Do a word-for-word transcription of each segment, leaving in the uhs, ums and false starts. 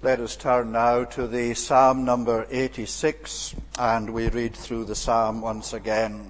Let us turn now to the Psalm number eighty-six, and we read through the psalm once again.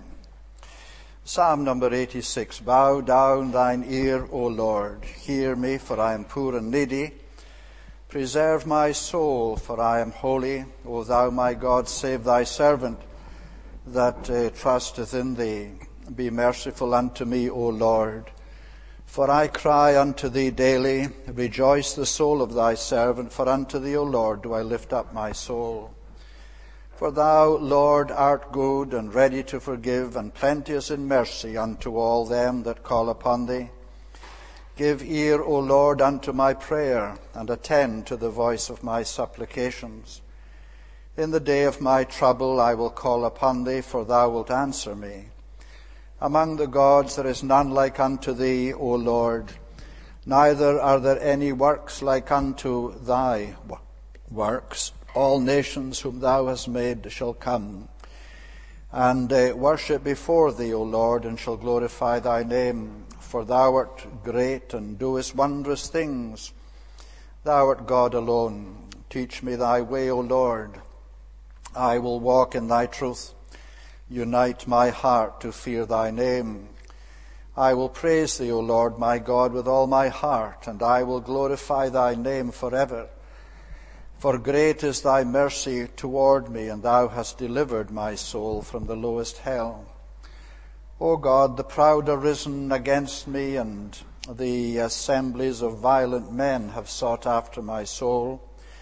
Psalm number eighty-six. Bow down thine ear, O Lord. Hear me, for I am poor and needy. Preserve my soul, for I am holy. O thou my God, save thy servant that uh, trusteth in thee. Be merciful unto me, O Lord. For I cry unto thee daily. Rejoice the soul of thy servant, for unto thee, O Lord, do I lift up my soul. For thou, Lord, art good and ready to forgive, and plenteous in mercy unto all them that call upon thee. Give ear, O Lord, unto my prayer, and attend to the voice of my supplications. In the day of my trouble I will call upon thee, for thou wilt answer me. Among the gods there is none like unto thee, O Lord, neither are there any works like unto thy works. All nations whom thou hast made shall come and uh, worship before thee, O Lord, and shall glorify thy name. For thou art great and doest wondrous things. Thou art God alone. Teach me thy way, O Lord. I will walk in thy truth. Unite my heart to fear thy name. I will praise thee, O Lord, my God, with all my heart, and I will glorify thy name forever. For great is thy mercy toward me, and thou hast delivered my soul from the lowest hell. O God, the proud are risen against me, and the assemblies of violent men have sought after my soul,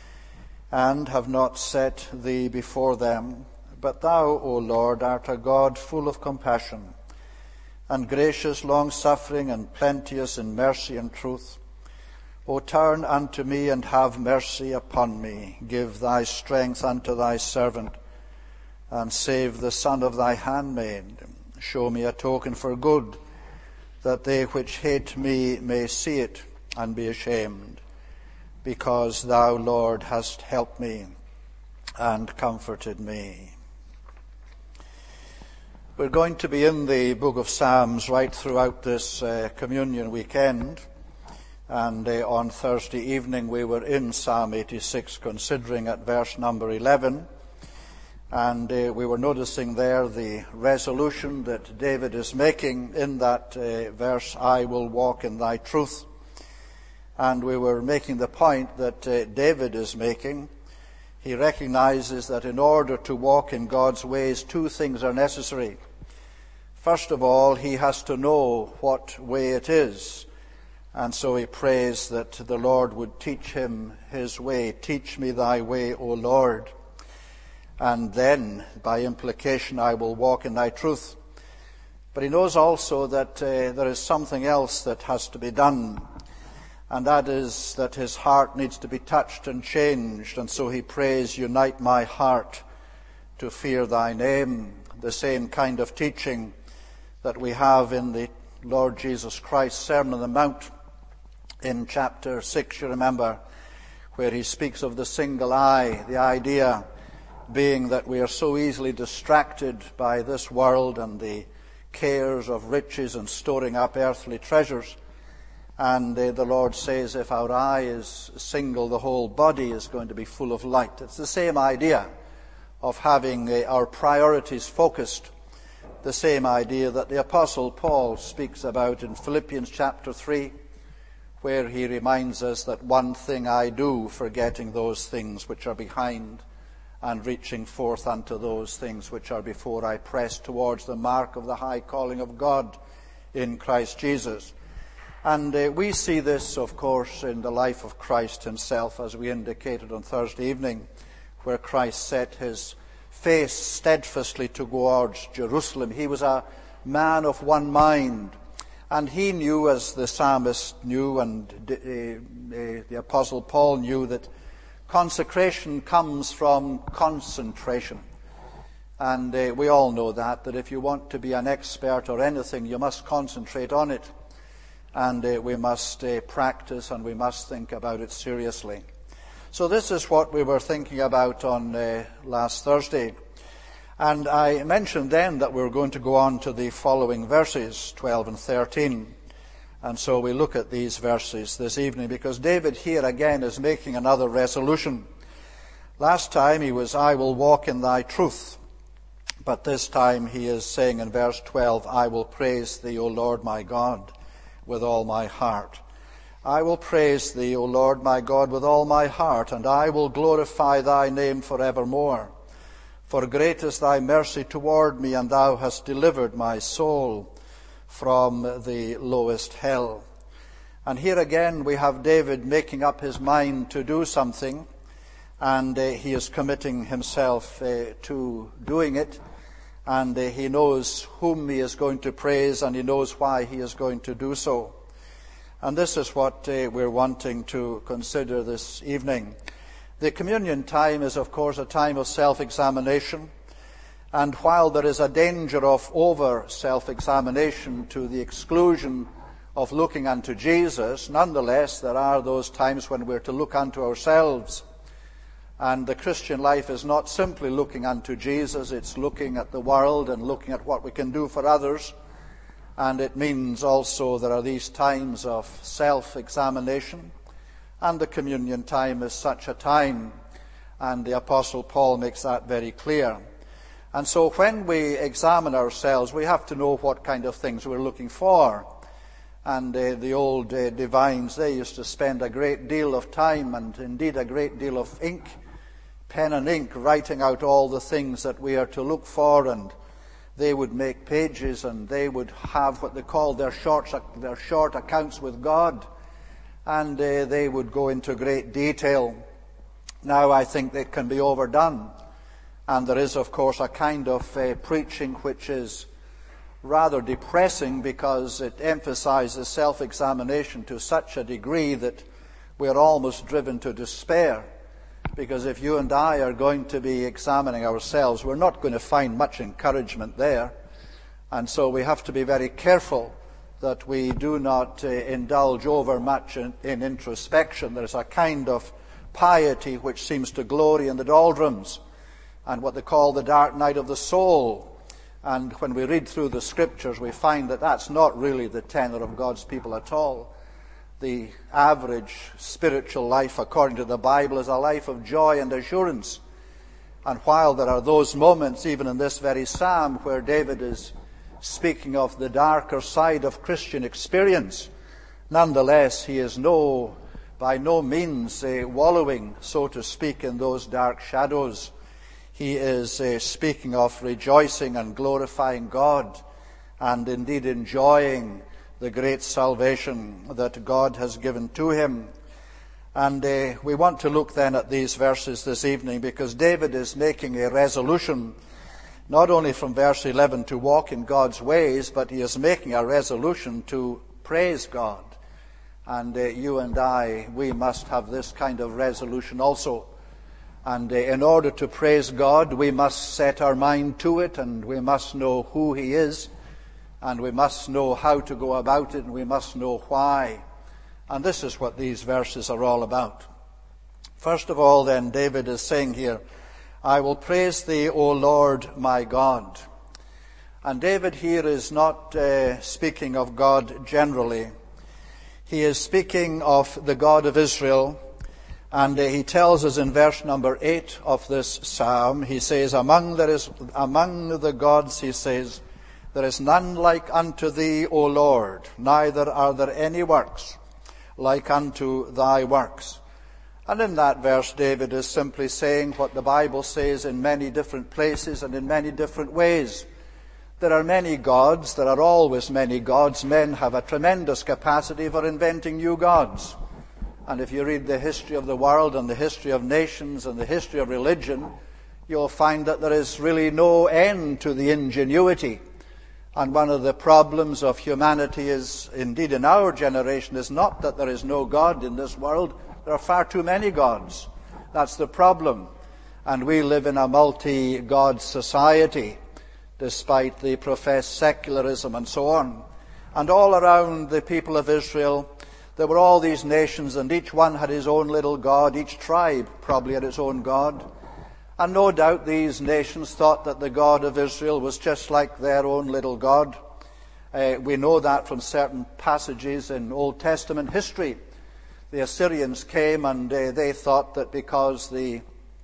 and have not set thee before them. But thou, O Lord, art a God full of compassion, and gracious, long-suffering, and plenteous in mercy and truth. O turn unto me, and have mercy upon me. Give thy strength unto thy servant, and save the son of thy handmaid. Show me a token for good, that they which hate me may see it and be ashamed, because thou, Lord, hast helped me and comforted me. We're going to be in the book of Psalms right throughout this uh, communion weekend, and uh, on Thursday evening we were in Psalm eighty-six, considering at verse number eleven. And uh, we were noticing there the resolution that David is making in that uh, verse, I will walk in thy truth. And we were making the point that uh, David is making. He recognizes that in order to walk in God's ways, two things are necessary. First of all, he has to know what way it is. And so he prays that the Lord would teach him his way. Teach me thy way, O Lord. And then, by implication, I will walk in thy truth. But he knows also that uh, there is something else that has to be done, and that is that his heart needs to be touched and changed. And so he prays, unite my heart to fear thy name, the same kind of teaching that we have in the Lord Jesus Christ's Sermon on the Mount in chapter six, you remember, where he speaks of the single eye, the idea being that we are so easily distracted by this world and the cares of riches and storing up earthly treasures. And uh, the Lord says if our eye is single, the whole body is going to be full of light. It's the same idea of having uh, our priorities focused, the same idea that the Apostle Paul speaks about in Philippians chapter three, where he reminds us that one thing I do, forgetting those things which are behind, and reaching forth unto those things which are before, I press towards the mark of the high calling of God in Christ Jesus. And uh, we see this, of course, in the life of Christ himself, as we indicated on Thursday evening, where Christ set his face steadfastly towards Jerusalem. He was a man of one mind, and he knew, as the psalmist knew, and uh, uh, the Apostle Paul knew, that consecration comes from concentration. And uh, we all know that, that if you want to be an expert or anything, you must concentrate on it. And uh, we must uh, practice, and we must think about it seriously. So this is what we were thinking about on uh, last Thursday. And I mentioned then that we were going to go on to the following verses, twelve and thirteen. And so we look at these verses this evening because David here again is making another resolution. Last time he was, I will walk in thy truth. But this time he is saying in verse twelve, I will praise thee, O Lord my God, with all my heart. I will praise thee, O Lord my God, with all my heart, and I will glorify thy name forevermore. For great is thy mercy toward me, and thou hast delivered my soul from the lowest hell. And here again we have David making up his mind to do something, and uh, he is committing himself uh, to doing it, and uh, he knows whom he is going to praise, and he knows why he is going to do so. And this is what uh, we're wanting to consider this evening. The communion time is, of course, a time of self-examination. And while there is a danger of over self-examination to the exclusion of looking unto Jesus, nonetheless, there are those times when we're to look unto ourselves. And the Christian life is not simply looking unto Jesus, it's looking at the world and looking at what we can do for others. And it means also there are these times of self-examination. And the communion time is such a time. And the Apostle Paul makes that very clear. And so when we examine ourselves, we have to know what kind of things we're looking for. And uh, the old uh, divines, they used to spend a great deal of time and indeed a great deal of ink, pen and ink, writing out all the things that we are to look for. And they would make pages and they would have what they called their short, their short accounts with God. And uh, they would go into great detail. Now I think they can be overdone. And there is, of course, a kind of uh, preaching which is rather depressing because it emphasizes self-examination to such a degree that we are almost driven to despair. Because if you and I are going to be examining ourselves, we're not going to find much encouragement there. And so we have to be very careful that we do not uh, indulge over much in, in introspection. There's a kind of piety which seems to glory in the doldrums and what they call the dark night of the soul. And when we read through the scriptures, we find that that's not really the tenor of God's people at all. The average spiritual life, according to the Bible, is a life of joy and assurance. And while there are those moments, even in this very psalm, where David is speaking of the darker side of Christian experience, nonetheless, he is no, by no means uh, wallowing, so to speak, in those dark shadows. He is uh, speaking of rejoicing and glorifying God and indeed enjoying the great salvation that God has given to him. And uh, we want to look then at these verses this evening because David is making a resolution not only from verse eleven to walk in God's ways, but he is making a resolution to praise God. And uh, you and I, we must have this kind of resolution also. And uh, in order to praise God, we must set our mind to it, and we must know who he is, and we must know how to go about it, and we must know why. And this is what these verses are all about. First of all, then, David is saying here, I will praise thee, O Lord my God. And David here is not uh, speaking of God generally. He is speaking of the God of Israel. And uh, he tells us in verse number eight of this psalm, he says, Among there is among the gods, he says, there is none like unto thee, O Lord, neither are there any works like unto thy works. And in that verse, David is simply saying what the Bible says in many different places and in many different ways. There are many gods, there are always many gods. Men have a tremendous capacity for inventing new gods. And if you read the history of the world and the history of nations and the history of religion, you'll find that there is really no end to the ingenuity. And one of the problems of humanity is, indeed in our generation, is not that there is no God in this world. There are far too many gods. That's the problem. And we live in a multi-God society, despite the professed secularism and so on. And all around the people of Israel, there were all these nations, and each one had his own little god. Each tribe probably had its own god. And no doubt these nations thought that the God of Israel was just like their own little God. Uh, we know that from certain passages in Old Testament history. The Assyrians came and uh, they thought that because the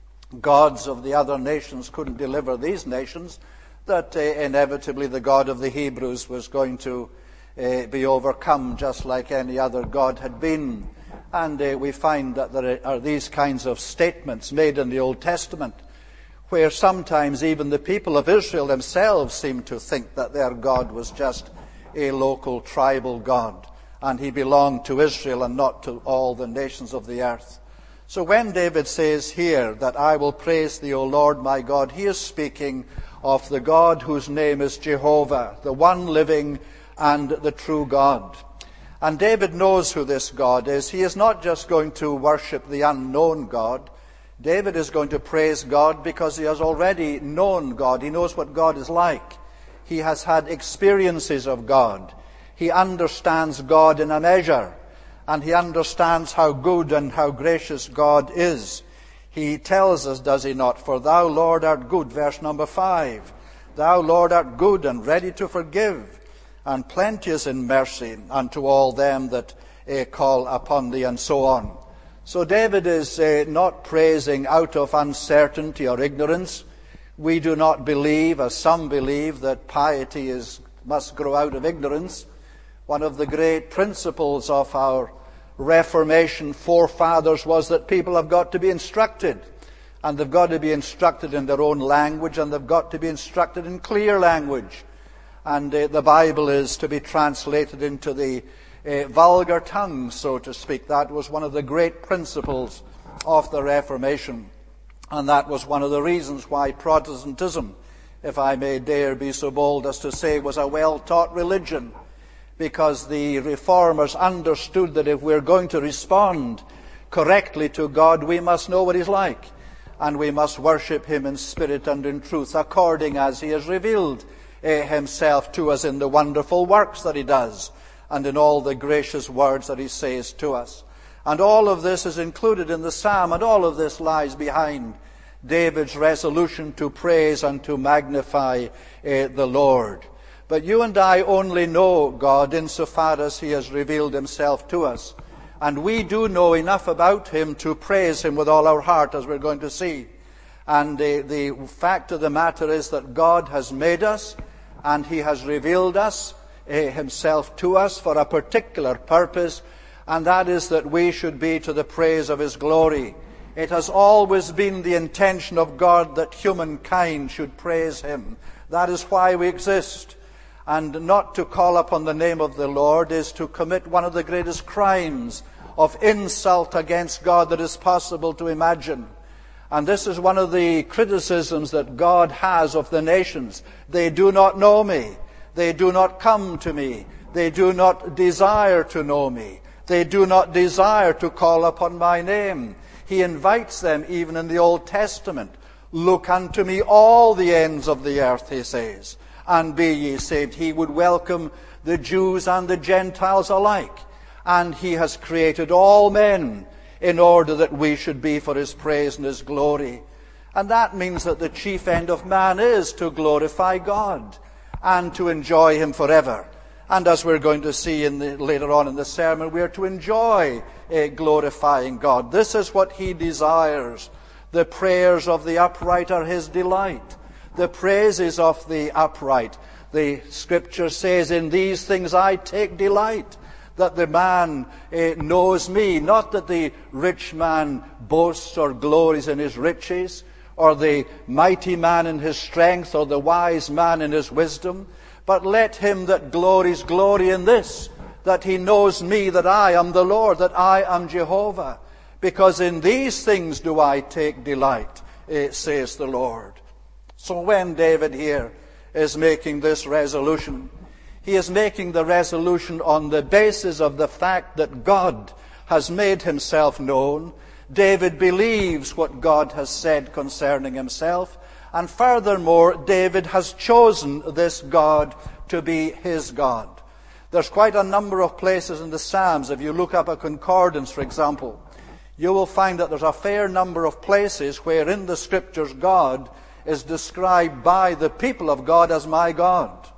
gods of the other nations couldn't deliver these nations, that uh, inevitably the God of the Hebrews was going to uh, be overcome just like any other god had been. And uh, we find that there are these kinds of statements made in the Old Testament where sometimes even the people of Israel themselves seem to think that their God was just a local tribal god, and he belonged to Israel and not to all the nations of the earth. So when David says here that I will praise thee, O Lord my God, he is speaking of the God whose name is Jehovah, the one living and the true God. And David knows who this God is. He is not just going to worship the unknown God. David is going to praise God because he has already known God. He knows what God is like. He has had experiences of God. He understands God in a measure. And he understands how good and how gracious God is. He tells us, does he not, for thou, Lord, art good, verse number five. Thou, Lord, art good and ready to forgive, and plenteous in mercy unto all them that uh, call upon thee, and so on. So David is uh, not praising out of uncertainty or ignorance. We do not believe, as some believe, that piety is must grow out of ignorance. One of the great principles of our Reformation forefathers was that people have got to be instructed, and they've got to be instructed in their own language, and they've got to be instructed in clear language. And uh, the Bible is to be translated into the uh, vulgar tongue, so to speak. That was one of the great principles of the Reformation, and that was one of the reasons why Protestantism, if I may dare be so bold as to say, was a well-taught religion. Because the reformers understood that if we're going to respond correctly to God, we must know what he's like. And we must worship him in spirit and in truth, according as he has revealed uh, himself to us in the wonderful works that he does, and in all the gracious words that he says to us. And all of this is included in the psalm, and all of this lies behind David's resolution to praise and to magnify uh, the Lord. But you and I only know God insofar as he has revealed himself to us. And we do know enough about him to praise him with all our heart, as we're going to see. And the, the fact of the matter is that God has made us, and he has revealed us, uh, himself to us for a particular purpose, and that is that we should be to the praise of his glory. It has always been the intention of God that humankind should praise him. That is why we exist. And not to call upon the name of the Lord is to commit one of the greatest crimes of insult against God that is possible to imagine. And this is one of the criticisms that God has of the nations. They do not know me. They do not come to me. They do not desire to know me. They do not desire to call upon my name. He invites them even in the Old Testament. Look unto me all the ends of the earth, he says, and be ye saved. He would welcome the Jews and the Gentiles alike. And he has created all men in order that we should be for his praise and his glory. And that means that the chief end of man is to glorify God and to enjoy him forever. And as we're going to see in the, later on in the sermon, we are to enjoy uh, glorifying God. This is what he desires. The prayers of the upright are his delight. The praises of the upright. The scripture says, in these things I take delight, that the man uh, knows me. Not that the rich man boasts or glories in his riches, or the mighty man in his strength, or the wise man in his wisdom. But let him that glories glory in this, that he knows me, that I am the Lord, that I am Jehovah. Because in these things do I take delight, uh, says the Lord. So when David here is making this resolution, he is making the resolution on the basis of the fact that God has made himself known. David believes what God has said concerning himself. And furthermore, David has chosen this God to be his God. There's quite a number of places in the Psalms. If you look up a concordance, for example, you will find that there's a fair number of places where in the Scriptures God is described by the people of God as my God.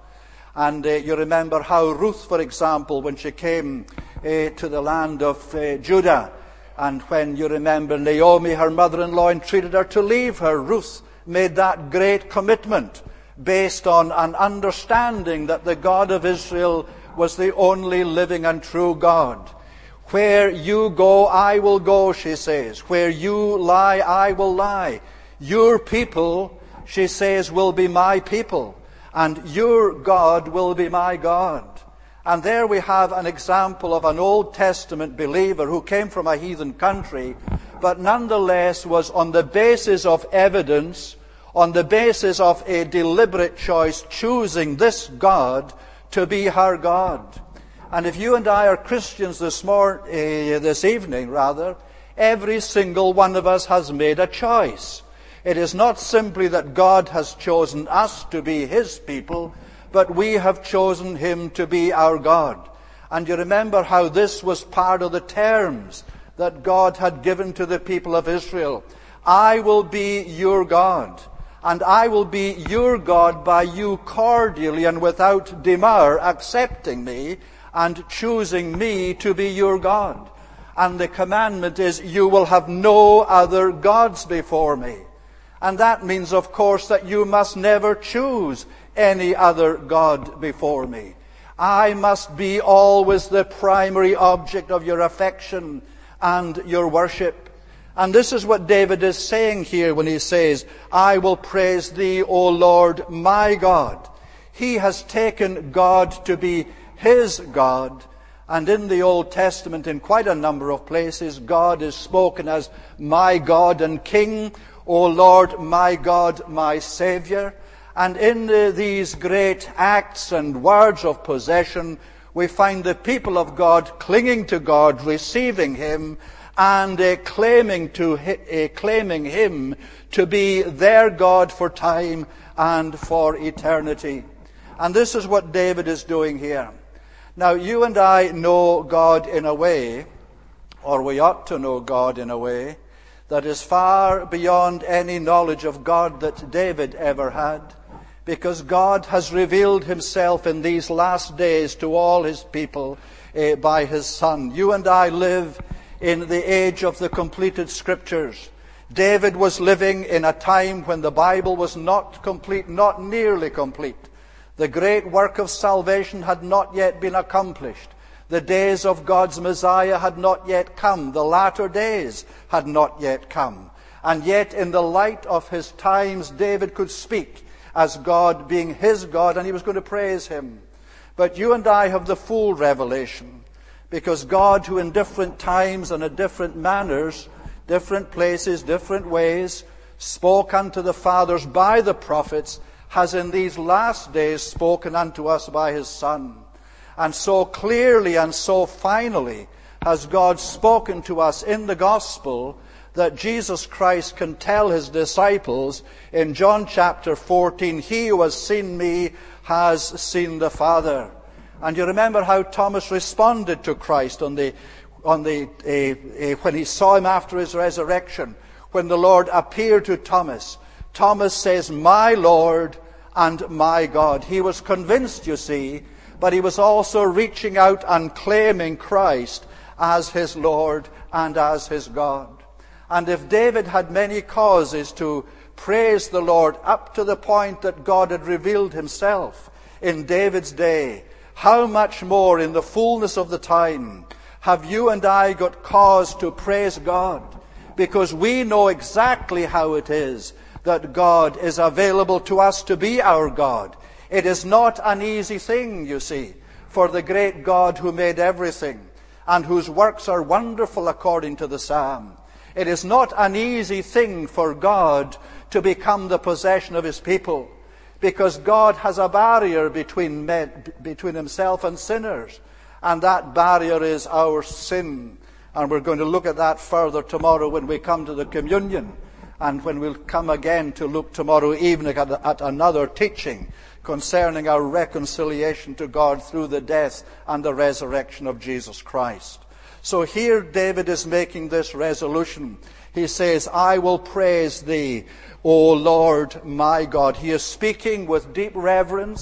And uh, you remember how Ruth, for example, when she came uh, to the land of uh, Judah, and when you remember Naomi, her mother-in-law, entreated her to leave her, Ruth made that great commitment based on an understanding that the God of Israel was the only living and true God. Where you go, I will go, she says. Where you lie, I will lie. Your people, she says, will be my people. And your God will be my God. And there we have an example of an Old Testament believer who came from a heathen country, but nonetheless was on the basis of evidence, on the basis of a deliberate choice, choosing this God to be her God. And if you and I are Christians this morning, uh, this evening rather, every single one of us has made a choice. It is not simply that God has chosen us to be His people, but we have chosen Him to be our God. And you remember how this was part of the terms that God had given to the people of Israel. I will be your God, and I will be your God by you cordially and without demur accepting me and choosing me to be your God. And the commandment is, you will have no other gods before me. And that means, of course, that you must never choose any other God before me. I must be always the primary object of your affection and your worship. And this is what David is saying here when he says, I will praise thee, O Lord, my God. He has taken God to be his God. And in the Old Testament, in quite a number of places, God is spoken as my God and King, O Lord, my God, my Savior. And in the, these great acts and words of possession, we find the people of God clinging to God, receiving Him, and uh, claiming to uh, claiming Him to be their God for time and for eternity. And this is what David is doing here. Now, you and I know God in a way, or we ought to know God in a way, that is far beyond any knowledge of God that David ever had, because God has revealed Himself in these last days to all His people uh, by His Son. You and I live in the age of the completed Scriptures. David was living in a time when the Bible was not complete, not nearly complete. The great work of salvation had not yet been accomplished. The days of God's Messiah had not yet come. The latter days had not yet come. And yet, in the light of his times, David could speak as God being his God, and he was going to praise Him. But you and I have the full revelation, because God, who in different times and in different manners, different places, different ways, spoke unto the fathers by the prophets, has in these last days spoken unto us by His Son. And so clearly and so finally has God spoken to us in the gospel that Jesus Christ can tell His disciples in John chapter fourteen, He who has seen me has seen the Father. And you remember how Thomas responded to Christ on the, on the, uh, uh, when he saw Him after His resurrection. When the Lord appeared to Thomas, Thomas says, my Lord and my God. He was convinced, you see, but he was also reaching out and claiming Christ as his Lord and as his God. And if David had many causes to praise the Lord up to the point that God had revealed Himself in David's day, how much more in the fullness of the time have you and I got cause to praise God? Because we know exactly how it is that God is available to us to be our God. It is not an easy thing, you see, for the great God who made everything and whose works are wonderful according to the Psalm. It is not an easy thing for God to become the possession of His people, because God has a barrier between men, between Himself and sinners, and that barrier is our sin. And we're going to look at that further tomorrow when we come to the communion, and when we'll come again to look tomorrow evening at, at another teaching concerning our reconciliation to God through the death and the resurrection of Jesus Christ. So here David is making this resolution. He says, I will praise Thee, O Lord my God. He is speaking with deep reverence.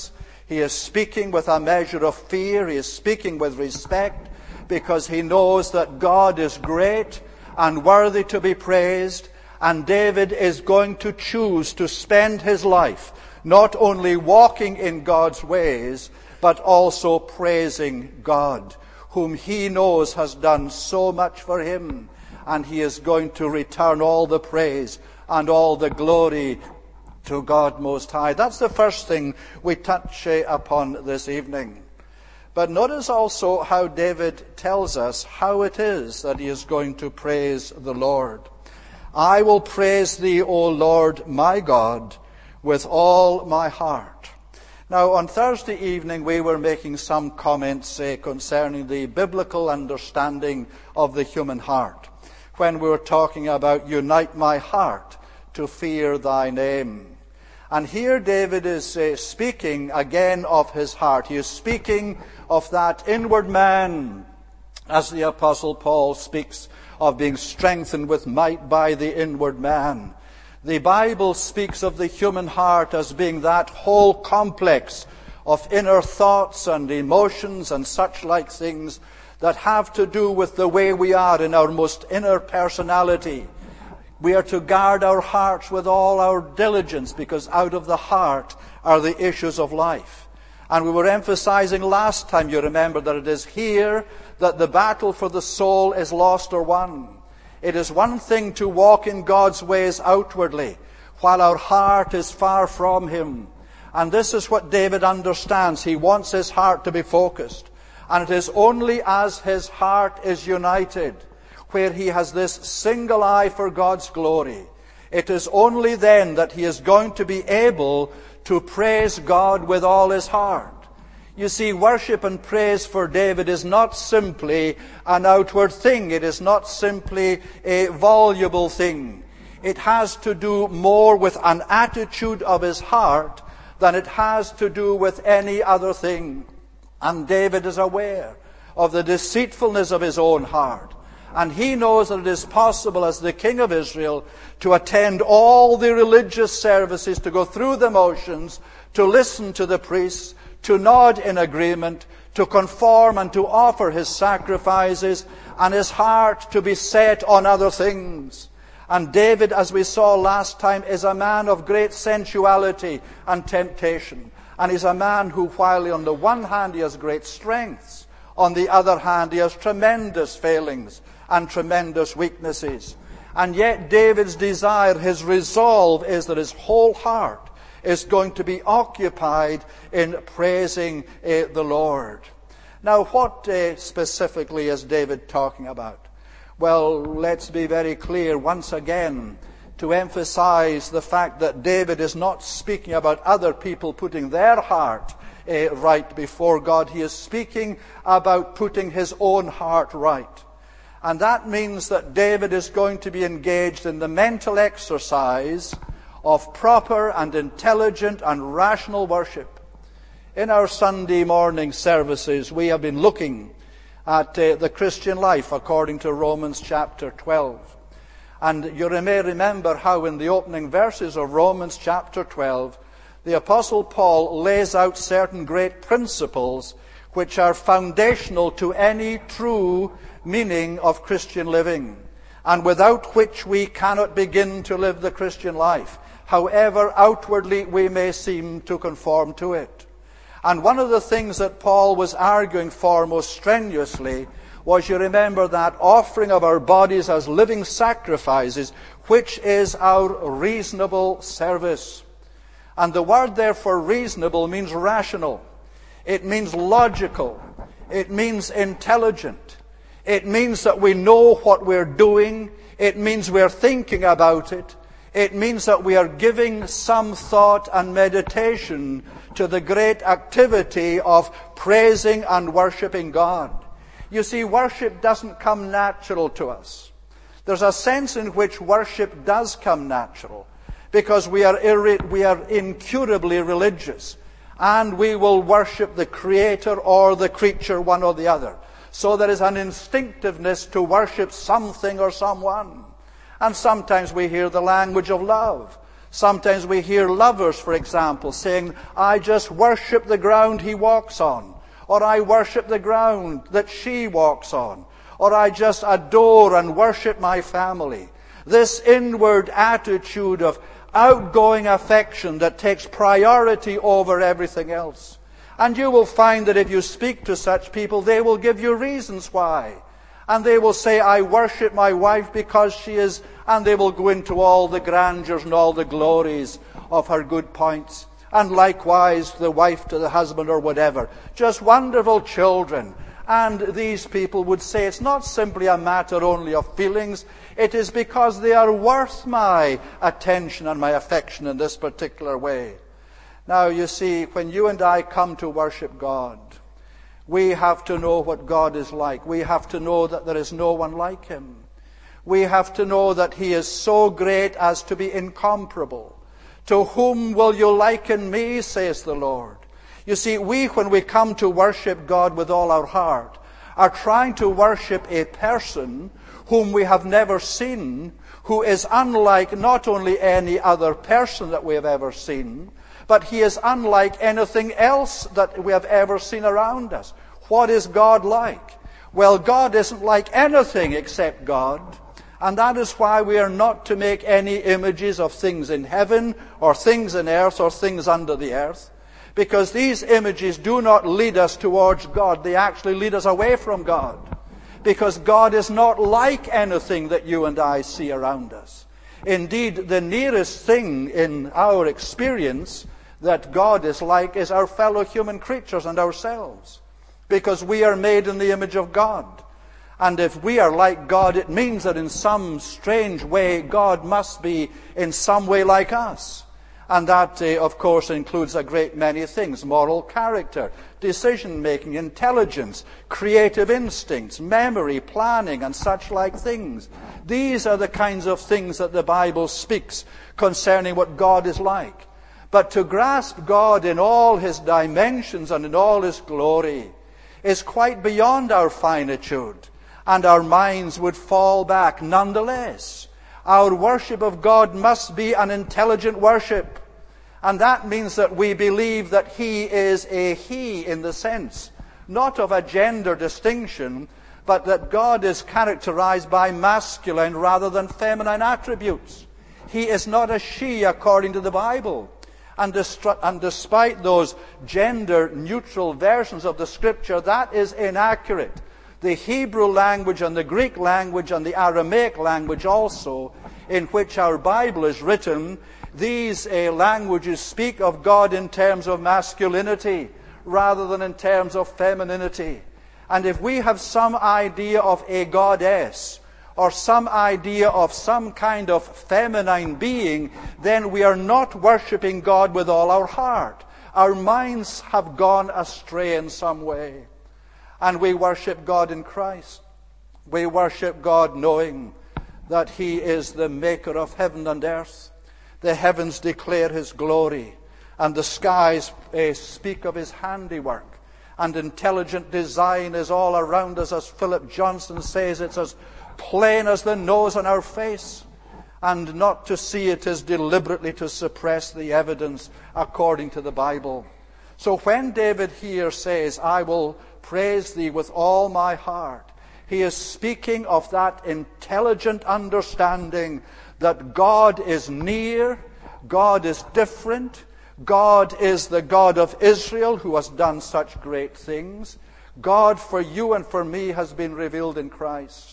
He is speaking with a measure of fear. He is speaking with respect, because he knows that God is great and worthy to be praised. And David is going to choose to spend his life not only walking in God's ways, but also praising God, whom he knows has done so much for him. And he is going to return all the praise and all the glory to God Most High. That's the first thing we touch upon this evening. But notice also how David tells us how it is that he is going to praise the Lord. I will praise thee, O Lord, my God, with all my heart. Now, on Thursday evening, we were making some comments uh, concerning the biblical understanding of the human heart, when we were talking about unite my heart to fear thy name. And here David is uh, speaking again of his heart. He is speaking of that inward man, as the Apostle Paul speaks of being strengthened with might by the inward man. The Bible speaks of the human heart as being that whole complex of inner thoughts and emotions and such like things that have to do with the way we are in our most inner personality. We are to guard our hearts with all our diligence, because out of the heart are the issues of life. And we were emphasizing last time, you remember, that it is here that the battle for the soul is lost or won. It is one thing to walk in God's ways outwardly, while our heart is far from him. And this is what David understands. He wants his heart to be focused. And it is only as his heart is united, where he has this single eye for God's glory, it is only then that he is going to be able to praise God with all his heart. You see, worship and praise for David is not simply an outward thing. It is not simply a voluble thing. It has to do more with an attitude of his heart than it has to do with any other thing. And David is aware of the deceitfulness of his own heart. And he knows that it is possible, as the king of Israel, to attend all the religious services, to go through the motions, to listen to the priests, to nod in agreement, to conform and to offer his sacrifices, and his heart to be set on other things. And David, as we saw last time, is a man of great sensuality and temptation. And he's a man who, while on the one hand he has great strengths, on the other hand he has tremendous failings and tremendous weaknesses. And yet David's desire, his resolve, is that his whole heart is going to be occupied in praising uh, the Lord. Now, what uh, specifically is David talking about? Well, let's be very clear once again to emphasize the fact that David is not speaking about other people putting their heart uh, right before God. He is speaking about putting his own heart right. And that means that David is going to be engaged in the mental exercise of proper and intelligent and rational worship. In our Sunday morning services, we have been looking at uh, the Christian life according to Romans chapter twelve. And you may remember how in the opening verses of Romans chapter twelve, the Apostle Paul lays out certain great principles which are foundational to any true meaning of Christian living, and without which we cannot begin to live the Christian life, however outwardly we may seem to conform to it. And one of the things that Paul was arguing for most strenuously was, you remember, that offering of our bodies as living sacrifices, which is our reasonable service. And the word there for reasonable means rational. It means logical. It means intelligent. It means that we know what we're doing. It means we're thinking about it. It means that we are giving some thought and meditation to the great activity of praising and worshipping God. You see, worship doesn't come natural to us. There's a sense in which worship does come natural, because we are irre- we are incurably religious, and we will worship the Creator or the creature, one or the other. So there is an instinctiveness to worship something or someone. And sometimes we hear the language of love. Sometimes we hear lovers, for example, saying, I just worship the ground he walks on, or I worship the ground that she walks on, or I just adore and worship my family. This inward attitude of outgoing affection that takes priority over everything else. And you will find that if you speak to such people, they will give you reasons why. And they will say, I worship my wife because she is, and they will go into all the grandeurs and all the glories of her good points. And likewise, the wife to the husband or whatever. Just wonderful children. And these people would say it's not simply a matter only of feelings. It is because they are worth my attention and my affection in this particular way. Now, you see, when you and I come to worship God, we have to know what God is like. We have to know that there is no one like him. We have to know that he is so great as to be incomparable. To whom will you liken me, says the Lord. You see, we, when we come to worship God with all our heart, are trying to worship a person whom we have never seen, who is unlike not only any other person that we have ever seen, but he is unlike anything else that we have ever seen around us. What is God like? Well, God isn't like anything except God. And that is why we are not to make any images of things in heaven, or things in earth, or things under the earth. Because these images do not lead us towards God. They actually lead us away from God. Because God is not like anything that you and I see around us. Indeed, the nearest thing in our experience that God is like is our fellow human creatures and ourselves. Because we are made in the image of God. And if we are like God, it means that in some strange way, God must be in some way like us. And that, uh, of course, includes a great many things. Moral character, decision-making, intelligence, creative instincts, memory, planning, and such like things. These are the kinds of things that the Bible speaks concerning what God is like. But to grasp God in all his dimensions and in all his glory is quite beyond our finitude. And our minds would fall back nonetheless. Our worship of God must be an intelligent worship. And that means that we believe that he is a he in the sense, not of a gender distinction, but that God is characterized by masculine rather than feminine attributes. He is not a she according to the Bible. And, distru- and despite those gender-neutral versions of the Scripture, that is inaccurate. The Hebrew language and the Greek language and the Aramaic language also, in which our Bible is written, these uh, languages speak of God in terms of masculinity rather than in terms of femininity. And if we have some idea of a goddess or some idea of some kind of feminine being, then we are not worshiping God with all our heart. Our minds have gone astray in some way. And we worship God in Christ. We worship God knowing that he is the maker of heaven and earth. The heavens declare his glory, and the skies uh, speak of his handiwork. And intelligent design is all around us, as Philip Johnson says. It's as plain as the nose on our face. And not to see it is deliberately to suppress the evidence according to the Bible. So when David here says, I will praise thee with all my heart, he is speaking of that intelligent understanding that God is near, God is different, God is the God of Israel who has done such great things. God for you and for me has been revealed in Christ.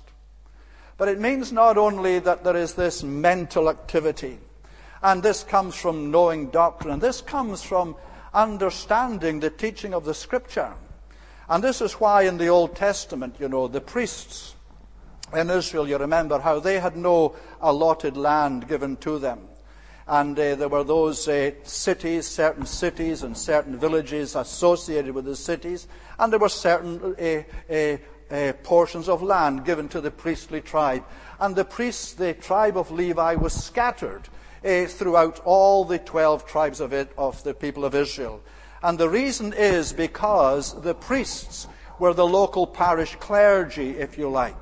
But it means not only that there is this mental activity, and this comes from knowing doctrine, this comes from understanding the teaching of the Scripture. And this is why in the Old Testament, you know, the priests in Israel, you remember how they had no allotted land given to them. And uh, there were those uh, cities, certain cities and certain villages associated with the cities. And there were certain uh, uh, uh, portions of land given to the priestly tribe. And the priests, the tribe of Levi, was scattered uh, throughout all the twelve tribes of it, of the people of Israel. And the reason is because the priests were the local parish clergy, if you like.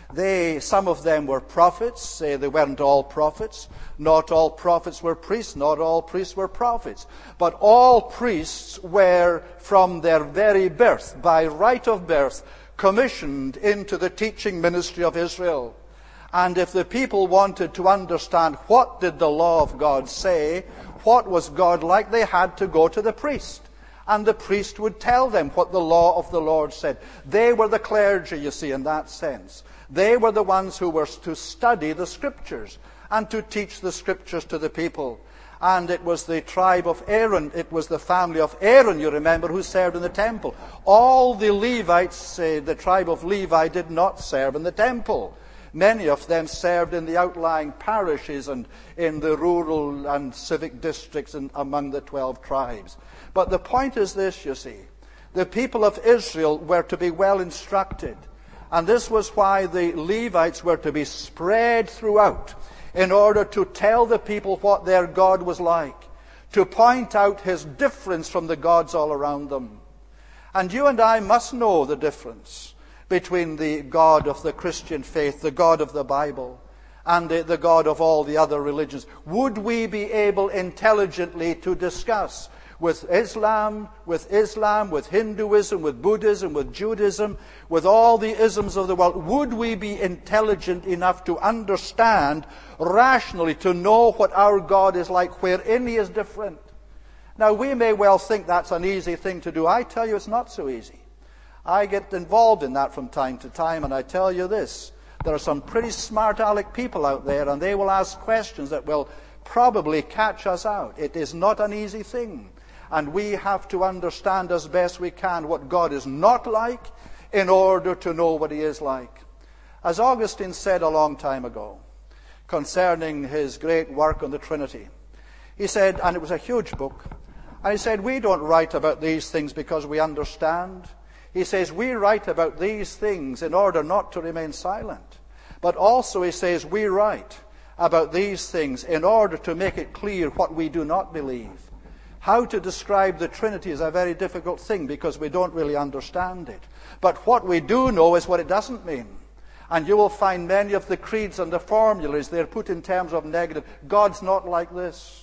They, some of them were prophets. Uh, they weren't all prophets. Not all prophets were priests. Not all priests were prophets. But all priests were, from their very birth, by right of birth, commissioned into the teaching ministry of Israel. And if the people wanted to understand what did the law of God say, what was God like, they had to go to the priest. And the priest would tell them what the law of the Lord said. They were the clergy, you see, in that sense. They were the ones who were to study the Scriptures and to teach the Scriptures to the people. And it was the tribe of Aaron, it was the family of Aaron, you remember, who served in the temple. All the Levites, uh, the tribe of Levi, did not serve in the temple. Many of them served in the outlying parishes and in the rural and civic districts in, among the twelve tribes. But the point is this, you see. The people of Israel were to be well instructed. And this was why the Levites were to be spread throughout in order to tell the people what their God was like, to point out his difference from the gods all around them. And you and I must know the difference between the God of the Christian faith, the God of the Bible, and the, the God of all the other religions. Would we be able intelligently to discuss with Islam, with Islam, with Hinduism, with Buddhism, with Judaism, with all the isms of the world, would we be intelligent enough to understand rationally, to know what our God is like, wherein he is different? Now, we may well think that's an easy thing to do. I tell you, it's not so easy. I get involved in that from time to time, and I tell you this, there are some pretty smart aleck people out there, and they will ask questions that will probably catch us out. It is not an easy thing. And we have to understand as best we can what God is not like in order to know what he is like. As Augustine said a long time ago concerning his great work on the Trinity, he said, and it was a huge book, and he said, we don't write about these things because we understand. He says, we write about these things in order not to remain silent. But also, he says, we write about these things in order to make it clear what we do not believe. How to describe the Trinity is a very difficult thing because we don't really understand it. But what we do know is what it doesn't mean. And you will find many of the creeds and the formulas, they're put in terms of negative. God's not like this.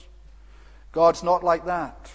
God's not like that.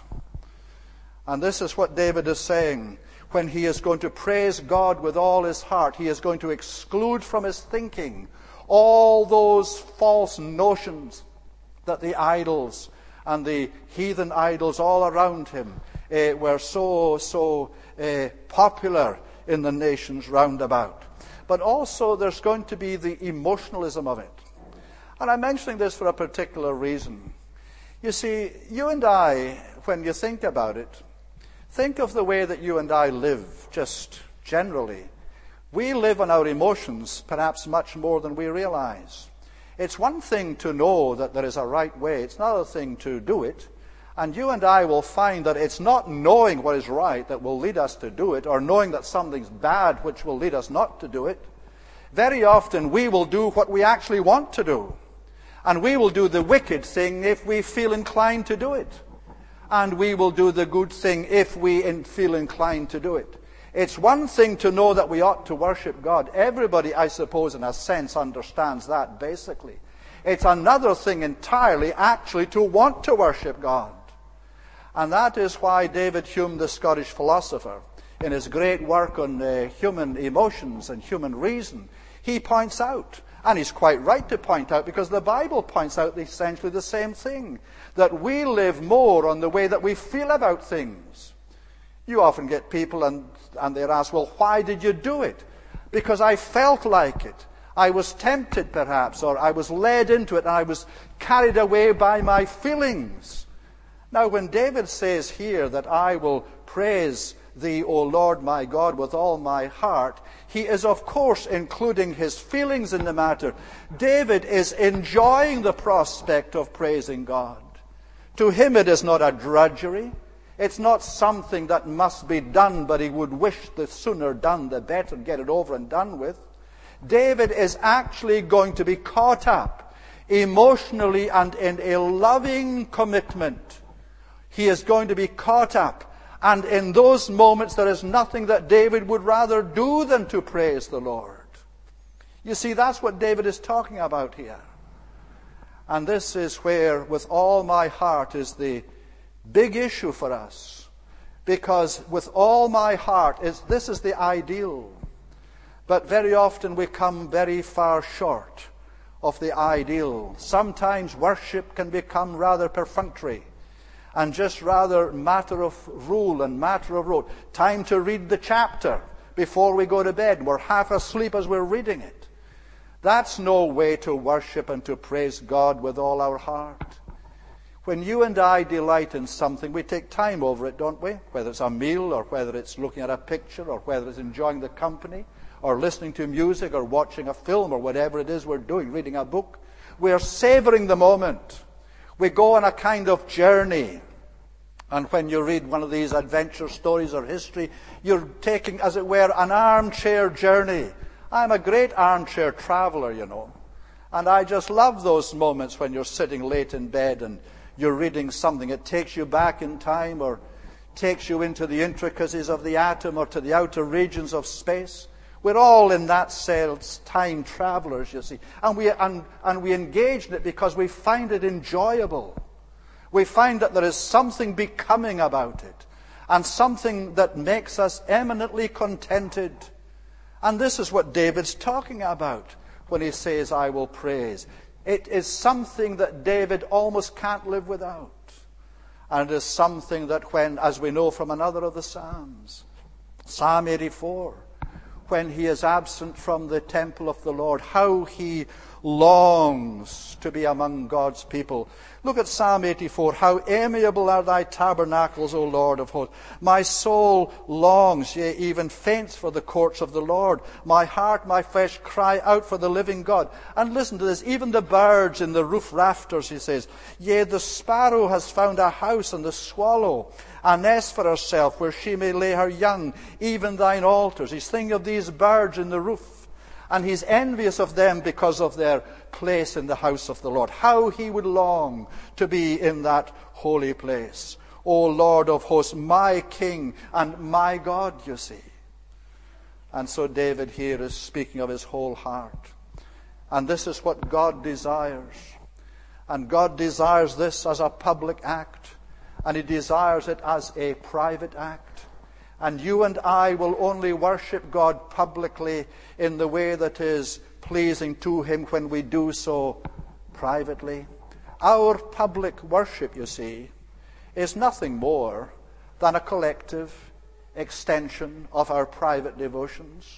And this is what David is saying. When he is going to praise God with all his heart, he is going to exclude from his thinking all those false notions that the idols and the heathen idols all around him uh, were so, so uh, popular in the nations round about. But also there's going to be the emotionalism of it. And I'm mentioning this for a particular reason. You see, you and I, when you think about it, think of the way that you and I live, just generally. We live on our emotions perhaps much more than we realize. It's one thing to know that there is a right way. It's another thing to do it. And you and I will find that it's not knowing what is right that will lead us to do it, or knowing that something's bad which will lead us not to do it. Very often we will do what we actually want to do. And we will do the wicked thing if we feel inclined to do it. And we will do the good thing if we feel inclined to do it. It's one thing to know that we ought to worship God. Everybody, I suppose, in a sense, understands that basically. It's another thing entirely, actually, to want to worship God. And that is why David Hume, the Scottish philosopher, in his great work on uh, human emotions and human reason, he points out, and he's quite right to point out, because the Bible points out essentially the same thing, that we live more on the way that we feel about things. You often get people and, and they're asked, well, why did you do it? Because I felt like it. I was tempted perhaps, or I was led into it, and I was carried away by my feelings. Now, when David says here that I will praise thee, O Lord my God, with all my heart, he is of course including his feelings in the matter. David is enjoying the prospect of praising God. To him it is not a drudgery. It's not something that must be done, but he would wish the sooner done the better and get it over and done with. David is actually going to be caught up emotionally and in a loving commitment. He is going to be caught up. And in those moments there is nothing that David would rather do than to praise the Lord. You see, that's what David is talking about here. And this is where, with all my heart, is the big issue for us. Because with all my heart, is this is the ideal. But very often we come very far short of the ideal. Sometimes worship can become rather perfunctory and just rather matter of rule and matter of rote. Time to read the chapter before we go to bed. We're half asleep as we're reading it. That's no way to worship and to praise God with all our heart. When you and I delight in something, we take time over it, don't we? Whether it's a meal, or whether it's looking at a picture, or whether it's enjoying the company, or listening to music, or watching a film, or whatever it is we're doing, reading a book. We're savoring the moment. We go on a kind of journey. And when you read one of these adventure stories or history, you're taking, as it were, an armchair journey. I'm a great armchair traveler, you know. And I just love those moments when you're sitting late in bed and you're reading something. It takes you back in time, or takes you into the intricacies of the atom, or to the outer regions of space. We're all in that sense time travelers, you see. And we, and, and we engage in it because we find it enjoyable. We find that there is something becoming about it, and something that makes us eminently contented. And this is what David's talking about when he says, I will praise. It is something that David almost can't live without. And it is something that when, as we know from another of the Psalms, Psalm eighty-four, when he is absent from the temple of the Lord, how he longs to be among God's people. Look at Psalm eighty-four. How amiable are thy tabernacles, O Lord of hosts. My soul longs, yea, even faints for the courts of the Lord. My heart, my flesh cry out for the living God. And listen to this. Even the birds in the roof rafters, he says, yea, the sparrow has found a house, and the swallow a nest for herself, where she may lay her young, even thine altars. He's thinking of these birds in the roof. And he's envious of them because of their place in the house of the Lord. How he would long to be in that holy place. O Lord of hosts, my King and my God, you see. And so David here is speaking of his whole heart. And this is what God desires. And God desires this as a public act. And he desires it as a private act. And you and I will only worship God publicly in the way that is pleasing to him when we do so privately. Our public worship, you see, is nothing more than a collective extension of our private devotions.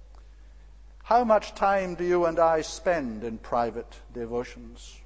How much time do you and I spend in private devotions?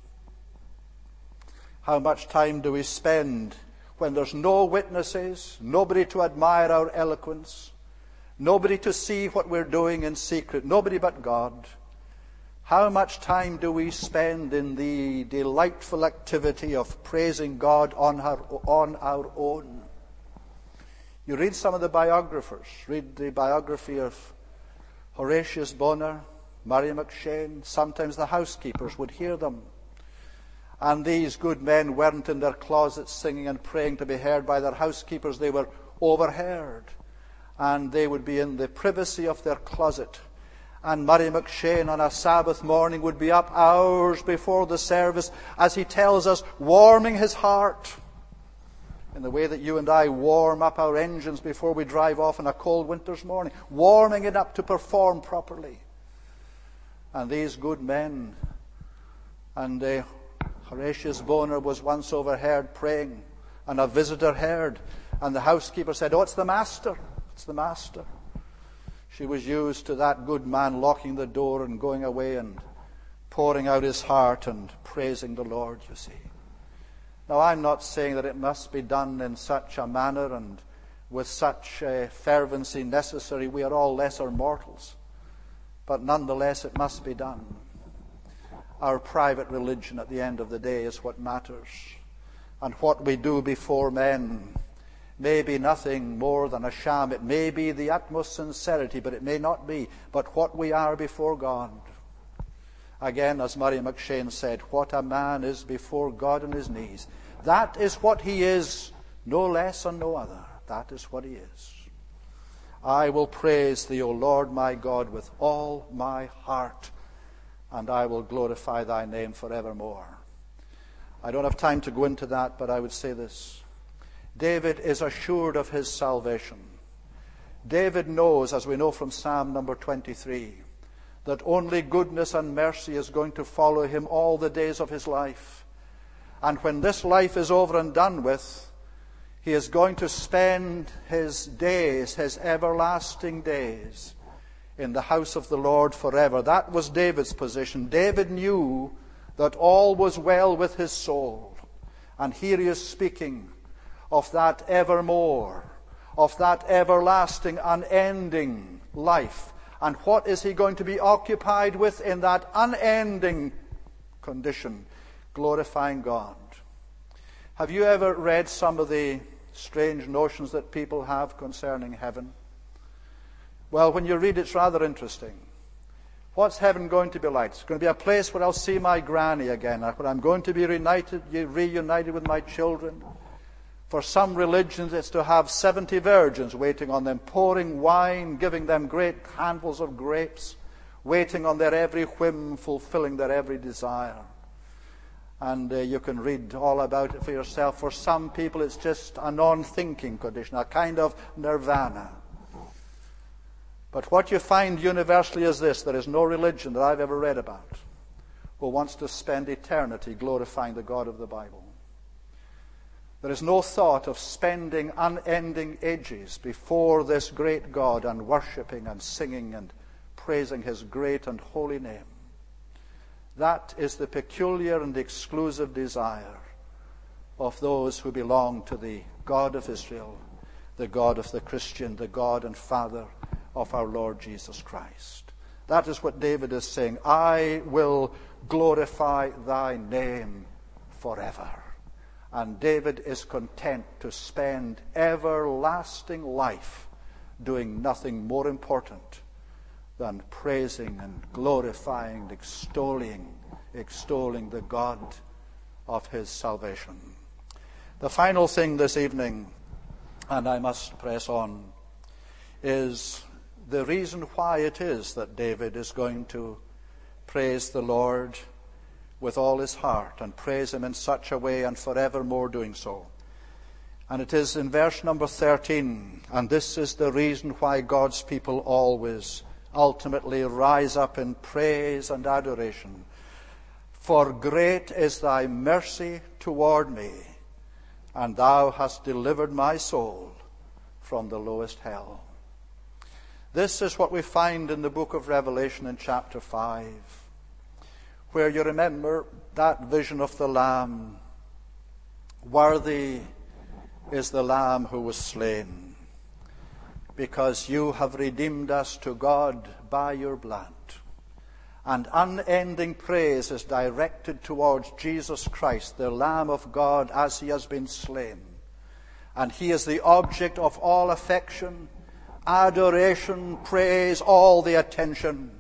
How much time do we spend when there's no witnesses, nobody to admire our eloquence, nobody to see what we're doing in secret, nobody but God? How much time do we spend in the delightful activity of praising God on our, on our own? You read some of the biographers. Read the biography of Horatius Bonar, Murray McCheyne. Sometimes the housekeepers would hear them. And these good men weren't in their closets singing and praying to be heard by their housekeepers. They were overheard. And they would be in the privacy of their closet. And Murray McCheyne on a Sabbath morning would be up hours before the service, as he tells us, warming his heart in the way that you and I warm up our engines before we drive off on a cold winter's morning, warming it up to perform properly. And these good men, and uh, Horatius Bonar was once overheard praying, and a visitor heard, and the housekeeper said, "Oh, it's the master, it's the master." She was used to that good man locking the door and going away and pouring out his heart and praising the Lord, you see. Now, I'm not saying that it must be done in such a manner and with such uh, fervency necessary. We are all lesser mortals. But nonetheless, it must be done. Our private religion at the end of the day is what matters. And what we do before men may be nothing more than a sham. It may be the utmost sincerity, but it may not be. But what we are before God. Again, as Murray McCheyne said, what a man is before God on his knees. That is what he is, no less and no other. That is what he is. I will praise thee, O Lord my God, with all my heart, and I will glorify thy name forevermore. I don't have time to go into that, but I would say this. David is assured of his salvation. David knows, as we know from Psalm number twenty-three, that only goodness and mercy is going to follow him all the days of his life. And when this life is over and done with, he is going to spend his days, his everlasting days, in the house of the Lord forever. That was David's position. David knew that all was well with his soul. And here he is speaking of that evermore, of that everlasting, unending life. And what is he going to be occupied with in that unending condition? Glorifying God. Have you ever read some of the strange notions that people have concerning heaven? Well, when you read it, it's rather interesting. What's heaven going to be like? It's going to be a place where I'll see my granny again, where I'm going to be reunited, reunited with my children. For some religions, it's to have seventy virgins waiting on them, pouring wine, giving them great handfuls of grapes, waiting on their every whim, fulfilling their every desire. And uh, you can read all about it for yourself. For some people, it's just a non-thinking condition, a kind of nirvana. But what you find universally is this: there is no religion that I've ever read about who wants to spend eternity glorifying the God of the Bible. There is no thought of spending unending ages before this great God and worshipping and singing and praising his great and holy name. That is the peculiar and exclusive desire of those who belong to the God of Israel, the God of the Christian, the God and Father of our Lord Jesus Christ. That is what David is saying. I will glorify thy name forever. And David is content to spend everlasting life doing nothing more important than praising and glorifying and extolling, extolling the God of his salvation. The final thing this evening, and I must press on, is the reason why it is that David is going to praise the Lord with all his heart and praise him in such a way and forevermore doing so. And it is in verse number thirteen, and this is the reason why God's people always ultimately rise up in praise and adoration. For great is thy mercy toward me, and thou hast delivered my soul from the lowest hell. This is what we find in the book of Revelation in chapter five, where you remember that vision of the Lamb. Worthy is the Lamb who was slain, because you have redeemed us to God by your blood. And unending praise is directed towards Jesus Christ, the Lamb of God, as he has been slain. And he is the object of all affection, adoration, praise, all the attention.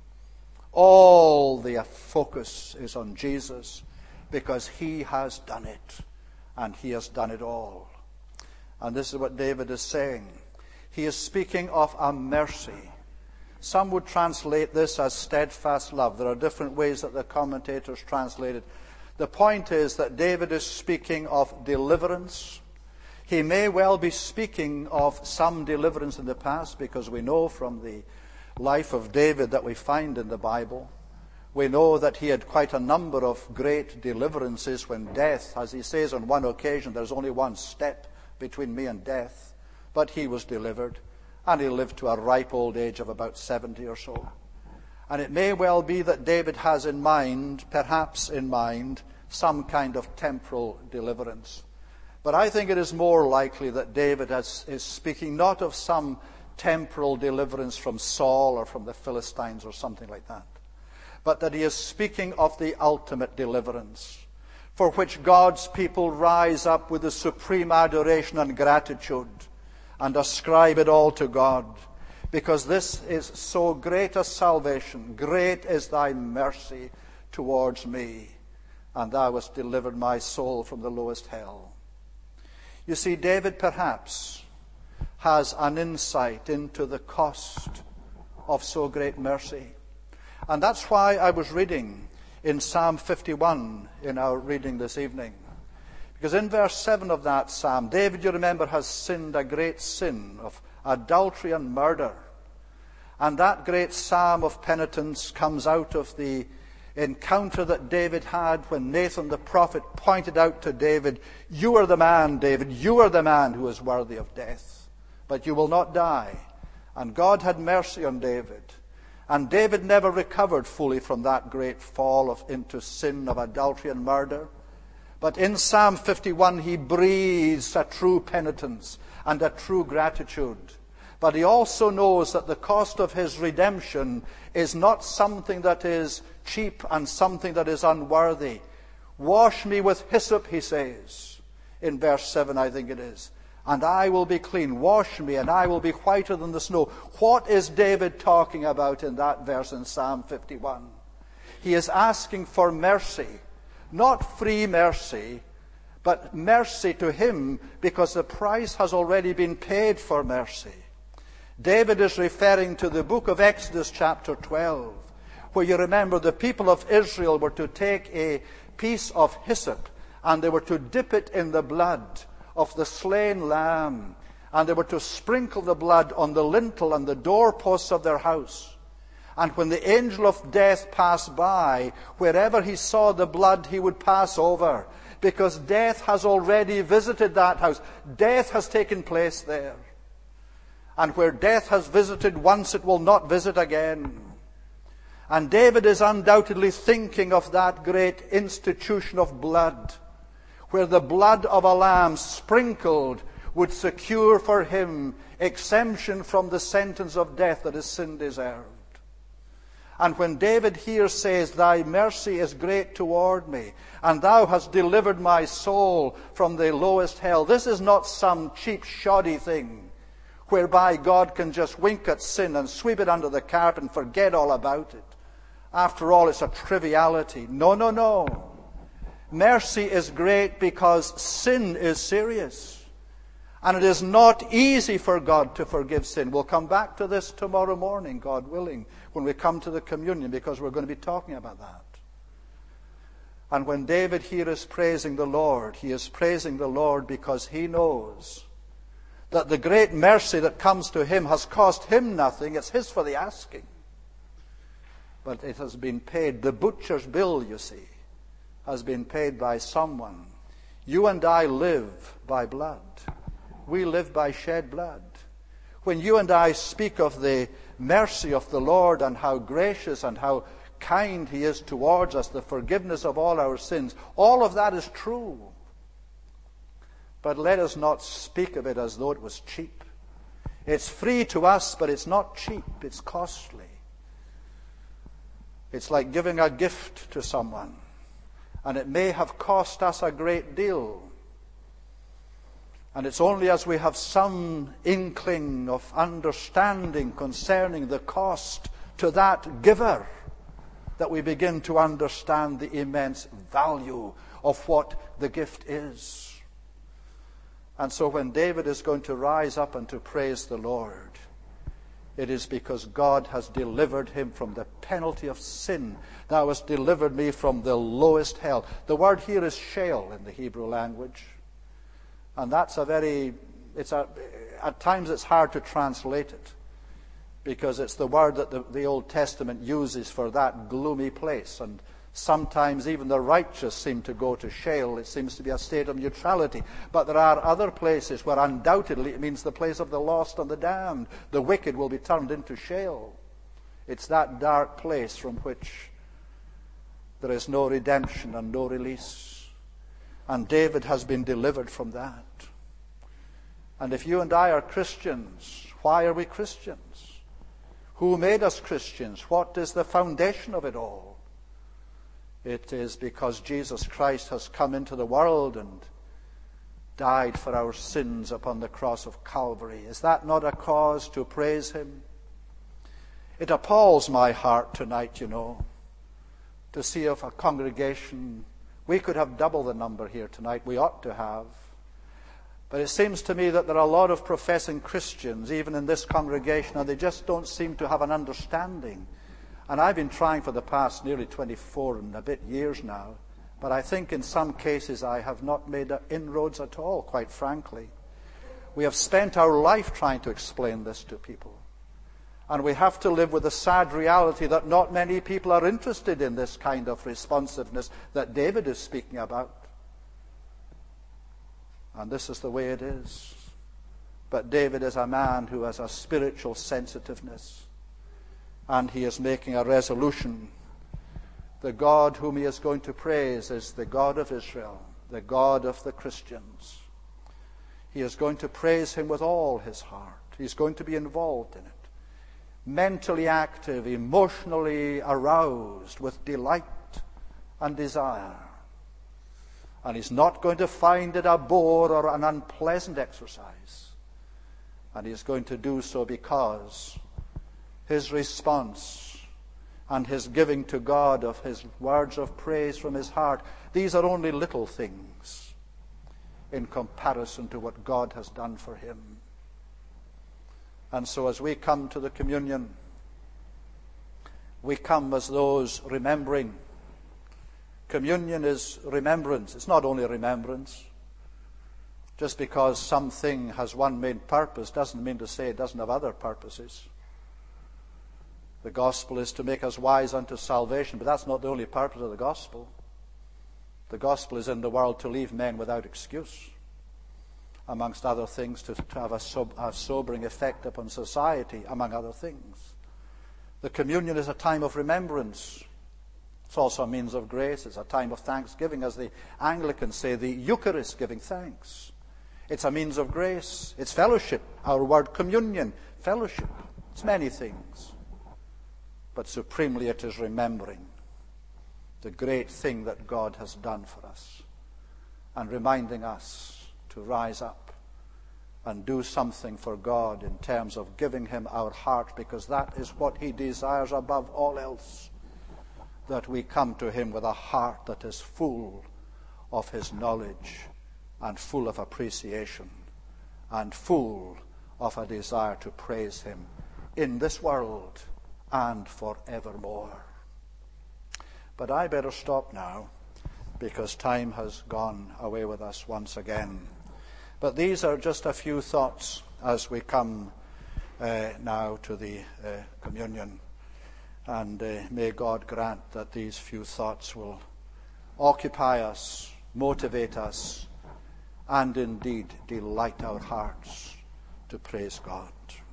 All the focus is on Jesus, because he has done it, and he has done it all. And this is what David is saying. He is speaking of a mercy. Some would translate this as steadfast love. There are different ways that the commentators translate it. The point is that David is speaking of deliverance. He may well be speaking of some deliverance in the past, because we know from the life of David that we find in the Bible, we know that he had quite a number of great deliverances when death, as he says on one occasion, there's only one step between me and death, but he was delivered, and he lived to a ripe old age of about seventy or so. And it may well be that David has in mind, perhaps in mind, some kind of temporal deliverance. But I think it is more likely that David has, is speaking not of some temporal deliverance from Saul or from the Philistines or something like that, but that he is speaking of the ultimate deliverance, for which God's people rise up with the supreme adoration and gratitude and ascribe it all to God, because this is so great a salvation. Great is thy mercy towards me, and thou hast delivered my soul from the lowest hell. You see, David perhaps has an insight into the cost of so great mercy. And that's why I was reading in Psalm fifty-one in our reading this evening. Because in verse seven of that psalm, David, you remember, has sinned a great sin of adultery and murder. And that great psalm of penitence comes out of the encounter that David had when Nathan the prophet pointed out to David, you are the man, David, you are the man who is worthy of death, but you will not die. And God had mercy on David. And David never recovered fully from that great fall of into sin of adultery and murder. But in Psalm fifty-one, he breathes a true penitence and a true gratitude. But he also knows that the cost of his redemption is not something that is cheap and something that is unworthy. Wash me with hyssop, he says, in verse seven, I think it is, and I will be clean. Wash me, and I will be whiter than the snow. What is David talking about in that verse in Psalm fifty-one? He is asking for mercy, not free mercy, but mercy to him because the price has already been paid for mercy. David is referring to the book of Exodus chapter twelve, where you remember the people of Israel were to take a piece of hyssop and they were to dip it in the blood of the slain lamb, and they were to sprinkle the blood on the lintel and the doorposts of their house. And when the angel of death passed by, wherever he saw the blood, he would pass over, because death has already visited that house. Death has taken place there. And where death has visited once, it will not visit again. And David is undoubtedly thinking of that great institution of blood, where the blood of a lamb sprinkled would secure for him exemption from the sentence of death that his sin deserved. And when David here says, thy mercy is great toward me, and thou hast delivered my soul from the lowest hell, this is not some cheap, shoddy thing whereby God can just wink at sin and sweep it under the carpet and forget all about it. After all, it's a triviality. No, no, no. Mercy is great because sin is serious. And it is not easy for God to forgive sin. We'll come back to this tomorrow morning, God willing, when we come to the communion, because we're going to be talking about that. And when David here is praising the Lord, he is praising the Lord because he knows that the great mercy that comes to him has cost him nothing. It's his for the asking. But it has been paid. The butcher's bill, you see, has been paid by someone. You and I live by blood. We live by shed blood. When you and I speak of the mercy of the Lord and how gracious and how kind he is towards us, the forgiveness of all our sins, all of that is true. But let us not speak of it as though it was cheap. It's free to us, but it's not cheap. It's costly. It's like giving a gift to someone, and it may have cost us a great deal. And it's only as we have some inkling of understanding concerning the cost to that giver that we begin to understand the immense value of what the gift is. And so when David is going to rise up and to praise the Lord, it is because God has delivered him from the penalty of sin. Thou hast delivered me from the lowest hell. The word here is Sheol in the Hebrew language. And that's a very, it's a, at times it's hard to translate it, because it's the word that the, the Old Testament uses for that gloomy place. And sometimes even the righteous seem to go to Sheol. It seems to be a state of neutrality. But there are other places where undoubtedly it means the place of the lost and the damned. The wicked will be turned into Sheol. It's that dark place from which there is no redemption and no release. And David has been delivered from that. And if you and I are Christians, why are we Christians? Who made us Christians? What is the foundation of it all? It is because Jesus Christ has come into the world and died for our sins upon the cross of Calvary. Is that not a cause to praise him? It appalls my heart tonight, you know, to see of a congregation. We could have double the number here tonight. We ought to have. But it seems to me that there are a lot of professing Christians, even in this congregation, and they just don't seem to have an understanding. And I've been trying for the past nearly twenty-four and a bit years now, but I think in some cases I have not made inroads at all, quite frankly. We have spent our life trying to explain this to people. And we have to live with the sad reality that not many people are interested in this kind of responsiveness that David is speaking about. And this is the way it is. But David is a man who has a spiritual sensitiveness. And he is making a resolution. The God whom he is going to praise is the God of Israel, the God of the Christians. He is going to praise him with all his heart. He's going to be involved in it. Mentally active, emotionally aroused with delight and desire. And he's not going to find it a bore or an unpleasant exercise. And he's going to do so because his response and his giving to God of his words of praise from his heart, these are only little things in comparison to what God has done for him. And so as we come to the communion, we come as those remembering. Communion is remembrance. It's not only remembrance. Just because something has one main purpose doesn't mean to say it doesn't have other purposes. The gospel is to make us wise unto salvation, but that's not the only purpose of the gospel. The gospel is in the world to leave men without excuse. Amongst other things, to, to have a, sob, a sobering effect upon society, among other things. The communion is a time of remembrance. It's also a means of grace. It's a time of thanksgiving, as the Anglicans say, the Eucharist, giving thanks. It's a means of grace. It's fellowship. Our word communion, fellowship. It's many things. But supremely it is remembering the great thing that God has done for us and reminding us to rise up and do something for God in terms of giving him our heart, because that is what he desires above all else, that we come to him with a heart that is full of his knowledge and full of appreciation and full of a desire to praise him in this world and forevermore. But I better stop now, because time has gone away with us once again. But these are just a few thoughts as we come uh, now to the uh, communion. And uh, may God grant that these few thoughts will occupy us, motivate us, and indeed delight our hearts to praise God.